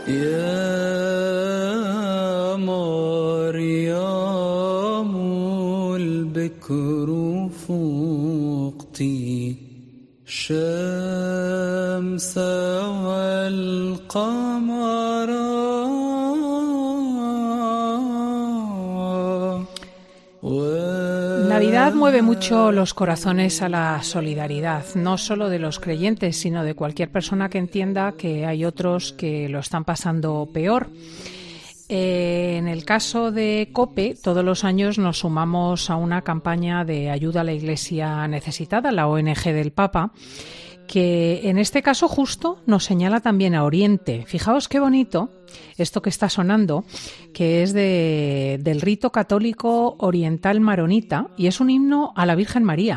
يا مريم البكر فوقتي الشمس والقمر. Navidad mueve mucho los corazones a la solidaridad, no solo de los creyentes, sino de cualquier persona que entienda que hay otros que lo están pasando peor. En el caso de COPE, todos los años nos sumamos a una campaña de ayuda a la Iglesia necesitada, la ONG del Papa, que en este caso justo nos señala también a Oriente. Fijaos qué bonito esto que está sonando, que es del rito católico oriental maronita y es un himno a la Virgen María.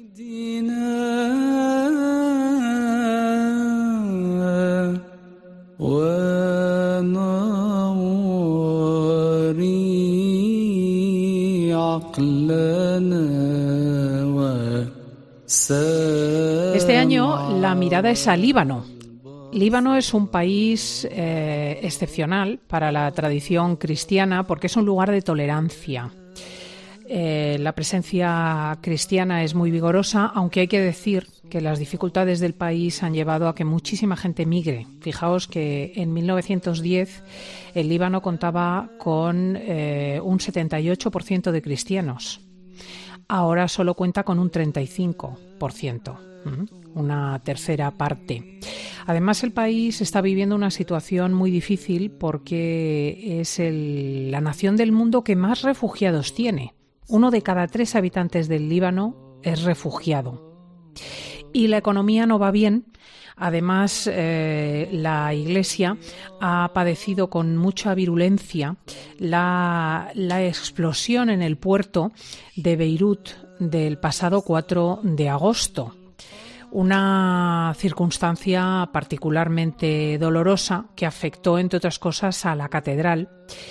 Este año la mirada es a Líbano. Líbano es un país excepcional para la tradición cristiana porque es un lugar de tolerancia. La presencia cristiana es muy vigorosa, aunque hay que decir que las dificultades del país han llevado a que muchísima gente migre. Fijaos que en 1910 el Líbano contaba con un 78% de cristianos. Ahora solo cuenta con un 35%, una tercera parte. Además, el país está viviendo una situación muy difícil porque es la nación del mundo que más refugiados tiene. 1 de cada 3 habitantes del Líbano es refugiado. Y la economía no va bien. Además, la Iglesia ha padecido con mucha virulencia la explosión en el puerto de Beirut del pasado 4 de agosto. Una circunstancia particularmente dolorosa que afectó, entre otras cosas, a la catedral.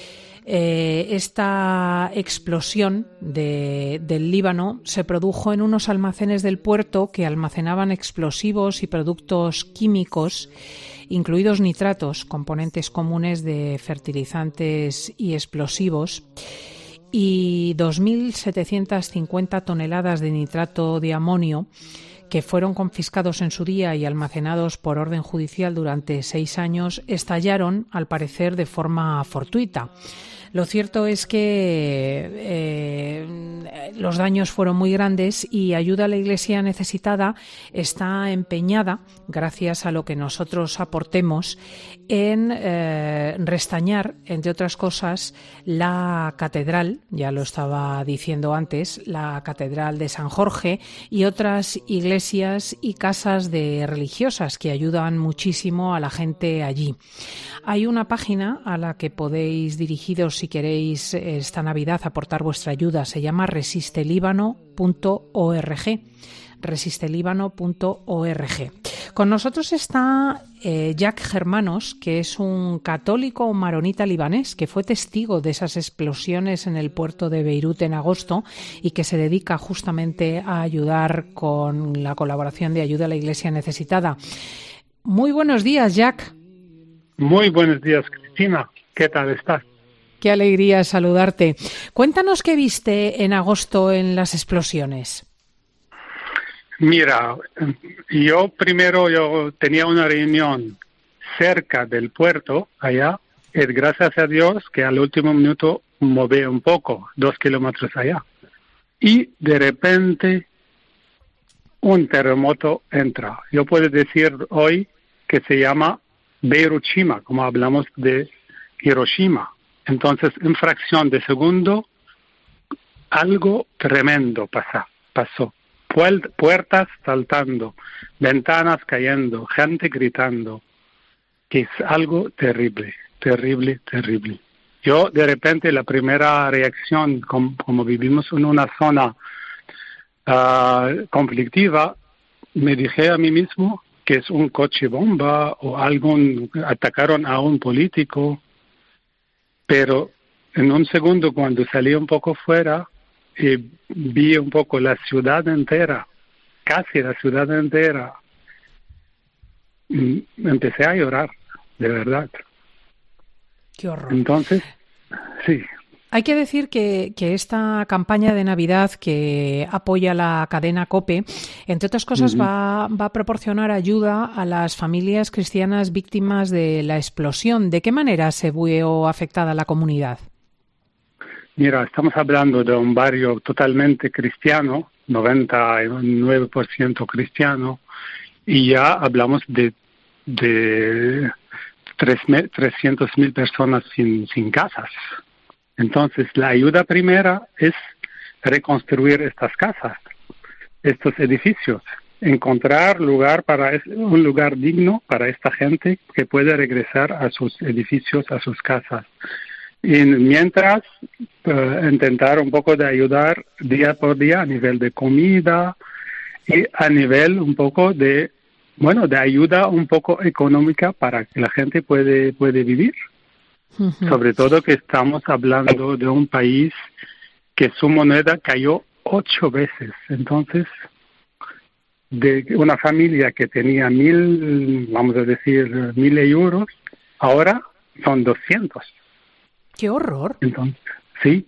Esta explosión del Líbano se produjo en unos almacenes del puerto que almacenaban explosivos y productos químicos, incluidos nitratos, componentes comunes de fertilizantes y explosivos, y 2.750 toneladas de nitrato de amonio que fueron confiscados en su día y almacenados por orden judicial durante 6 años, estallaron, al parecer, de forma fortuita. Lo cierto es que los daños fueron muy grandes y Ayuda a la Iglesia Necesitada está empeñada, gracias a lo que nosotros aportemos, en restañar, entre otras cosas, la catedral, ya lo estaba diciendo antes, la catedral de San Jorge y otras iglesias y casas de religiosas que ayudan muchísimo a la gente allí. Hay una página a la que podéis dirigiros si queréis esta Navidad aportar vuestra ayuda. Se llama resistelibano.org. resistelibano.org. Con nosotros está Jack Germanos, que es un católico maronita libanés que fue testigo de esas explosiones en el puerto de Beirut en agosto y que se dedica justamente a ayudar con la colaboración de Ayuda a la Iglesia Necesitada. Muy buenos días, Jack. Muy buenos días, Cristina. ¿Qué tal estás? Qué alegría saludarte. Cuéntanos qué viste en agosto en las explosiones. Mira, yo tenía una reunión cerca del puerto, allá, y gracias a Dios que al último minuto moví un poco, 2 kilómetros allá. Y de repente un terremoto entra. Yo puedo decir hoy que se llama Hiroshima, como hablamos de Hiroshima. Entonces, en fracción de segundo, algo tremendo pasó. Puertas saltando, ventanas cayendo, gente gritando, que es algo terrible. Yo, de repente, la primera reacción, como vivimos en una zona conflictiva, me dije a mí mismo que es un coche bomba o atacaron a un político, pero en un segundo, cuando salí un poco fuera, vi un poco la ciudad entera, casi la ciudad entera. Empecé a llorar, de verdad. Qué horror. Entonces, sí. Hay que decir que esta campaña de Navidad que apoya la cadena COPE, entre otras cosas, va a proporcionar ayuda a las familias cristianas víctimas de la explosión. ¿De qué manera se vio afectada la comunidad? Mira, estamos hablando de un barrio totalmente cristiano, 99% cristiano, y ya hablamos de 300.000 personas sin casas. Entonces, la ayuda primera es reconstruir estas casas, estos edificios, encontrar un lugar digno para esta gente que puede regresar a sus edificios, a sus casas. Y mientras, intentar un poco de ayudar día por día a nivel de comida y a nivel un poco de ayuda un poco económica para que la gente puede vivir. Sobre todo que estamos hablando de un país que su moneda cayó 8 veces. Entonces, de una familia que tenía 1.000 euros, ahora son 200. ¡Qué horror! Entonces, sí.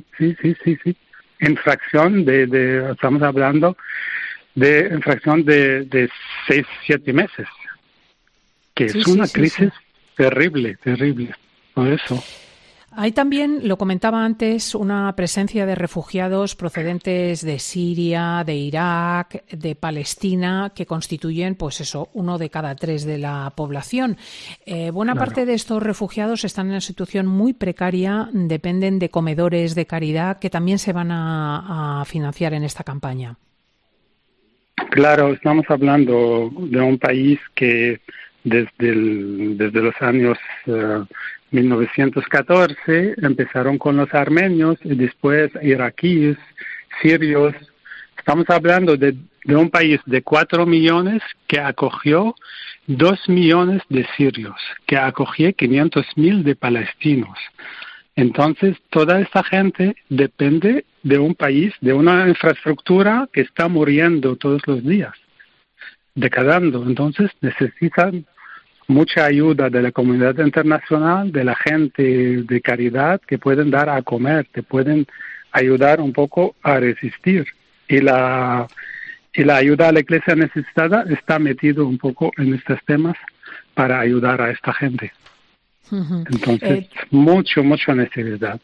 Infracción estamos hablando de infracción de 6-7 meses, que es una crisis terrible. Por eso. Hay también, lo comentaba antes, una presencia de refugiados procedentes de Siria, de Irak, de Palestina, que constituyen, pues eso, 1 de cada 3 de la población. Buena parte de estos refugiados están en una situación muy precaria, dependen de comedores de caridad que también se van a financiar en esta campaña. Claro, estamos hablando de un país que desde los años 1914 empezaron con los armenios y después iraquíes, sirios. Estamos hablando de un país de 4 millones que acogió 2 millones de sirios, que acogió 500.000 de palestinos. Entonces, toda esta gente depende de un país, de una infraestructura que está muriendo todos los días, decadando. Entonces, necesitan mucha ayuda de la comunidad internacional, de la gente de caridad que pueden dar a comer, que pueden ayudar un poco a resistir. Y la ayuda a la iglesia necesitada está metido un poco en estos temas para ayudar a esta gente. Entonces, mucha necesidad.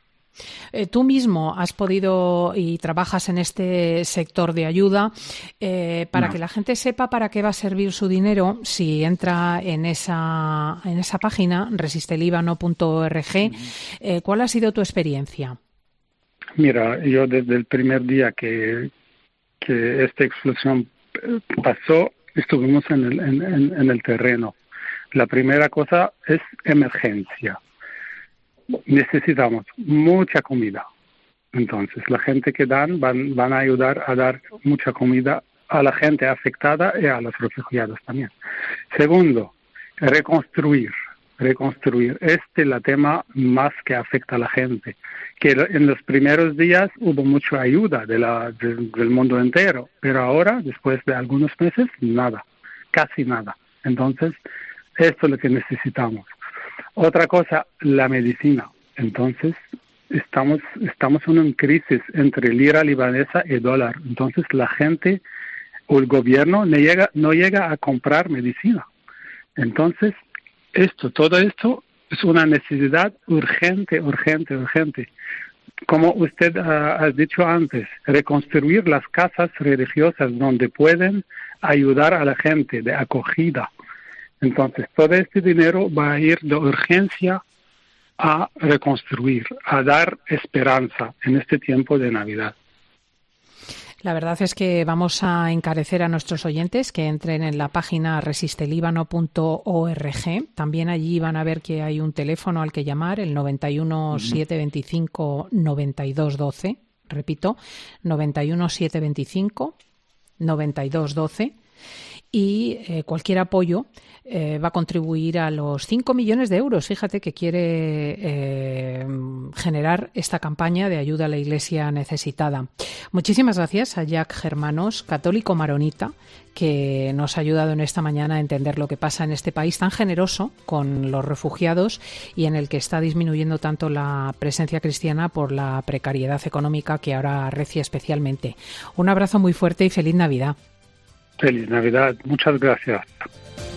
Tú mismo has podido y trabajas en este sector de ayuda. Para que la gente sepa para qué va a servir su dinero, si entra en esa página, resistelibano.org, ¿cuál ha sido tu experiencia? Mira, yo desde el primer día que esta explosión pasó, estuvimos en el terreno. La primera cosa es emergencia. Necesitamos mucha comida. Entonces, la gente que van a ayudar a dar mucha comida a la gente afectada y a los refugiados también. Segundo, reconstruir. Este es el tema más que afecta a la gente. Que en los primeros días hubo mucha ayuda del mundo entero, pero ahora, después de algunos meses, nada, casi nada. Entonces, esto es lo que necesitamos. Otra cosa, la medicina. Entonces, estamos en una crisis entre lira libanesa y dólar. Entonces, la gente o el gobierno no llega a comprar medicina. Entonces, todo esto es una necesidad urgente. Como usted ha dicho antes, reconstruir las casas religiosas donde pueden ayudar a la gente de acogida. Entonces, todo este dinero va a ir de urgencia a reconstruir, a dar esperanza en este tiempo de Navidad. La verdad es que vamos a encarecer a nuestros oyentes que entren en la página resistelibano.org. También allí van a ver que hay un teléfono al que llamar, el 91 725 9212. Repito, 91 725 9212. y cualquier apoyo va a contribuir a los 5 millones de euros. Fíjate que quiere generar esta campaña de ayuda a la Iglesia necesitada. Muchísimas gracias a Jack Germanos, católico maronita, que nos ha ayudado en esta mañana a entender lo que pasa en este país tan generoso con los refugiados y en el que está disminuyendo tanto la presencia cristiana por la precariedad económica que ahora arrecia especialmente. Un abrazo muy fuerte y feliz Navidad. Feliz Navidad. Muchas gracias.